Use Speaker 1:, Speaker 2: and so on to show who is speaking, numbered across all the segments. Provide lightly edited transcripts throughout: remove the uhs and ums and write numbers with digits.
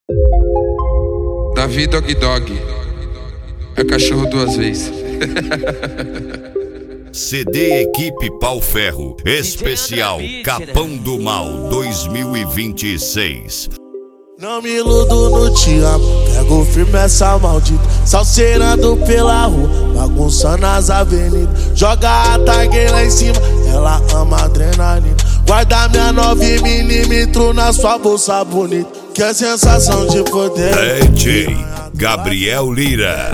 Speaker 1: Davi Dog Dog é cachorro duas vezes.
Speaker 2: CD Equipe Pau Ferro, especial Capão do Mal 2026.
Speaker 3: Não me iludo no te amo, pego firme essa maldita, salseirando pela rua, bagunçando as avenidas. Joga a tag lá em cima, ela ama adrenalina. Guarda minha 9mm na sua bolsa bonita, que é sensação de poder.
Speaker 2: DJ Gabriel Lira.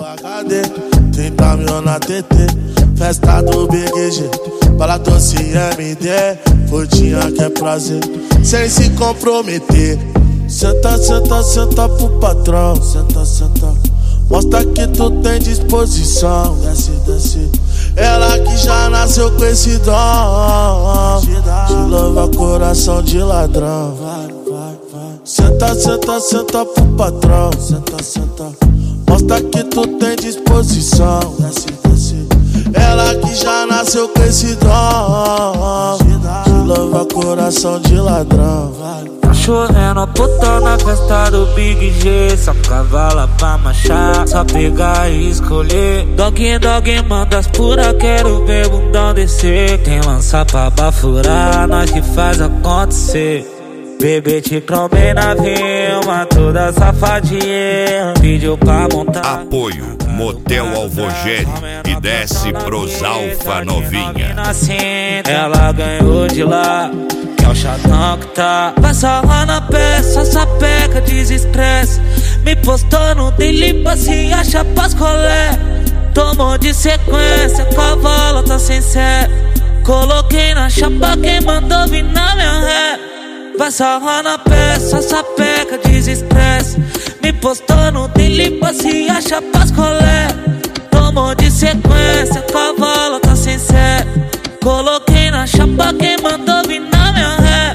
Speaker 3: 30 mil na TT, festa do BGG, bala doce MD, curtinha que é prazer, sem se comprometer. Senta, senta, senta pro patrão, senta, senta, mostra que tu tem disposição. Desce, desce, ela que já nasceu com esse dom, te louva coração de ladrão. Vai, vai, vai. Senta, senta, senta pro patrão, senta, senta, mostra que tu tem disposição. Desce, desce, ela que já nasceu com esse dom, te louva coração de ladrão. Vai.
Speaker 4: Tá chovendo puta na festa do Big G, só cavala pra marchar, só pegar e escolher. Dog, dog, manda as pura, quero ver bundão descer. Quem lança pra bafurar, nós que faz acontecer. Bebê te cromei na vilma, toda safadinha, pediu pra montar.
Speaker 2: Apoio Motel Alvogério e desce pros Alfa Novinha.
Speaker 4: Ela ganhou de lá, que é o chatão que tá. Passa lá na peça, sapeca, desestresse. Me postou no daily, se acha pras colé. Tomou de sequência, cavalo tá sem sé. Coloquei na chapa, quem mandou vir na minha ré. Vai sarrar na peça, sapeca, desestresse. Me postou no daily, se acha pras colé. Tomou de sequência, cavalo tá sem sé. Coloquei na chapa, quem mandou vir na minha ré.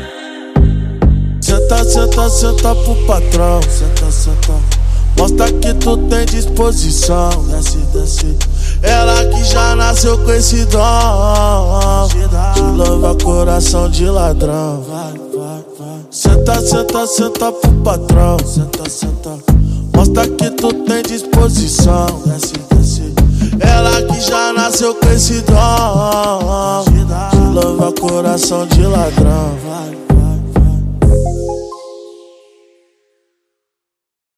Speaker 3: Senta, senta, senta pro patrão, senta, senta, mostra que tu tem disposição. Desce, desce, ela que já nasceu com esse dom, te louva coração de ladrão. Vai, vai, vai. Senta, senta, senta pro patrão, senta, senta, mostra que tu tem disposição. Desce, desce, ela que já nasceu com esse dom, te louva coração de ladrão. Vai.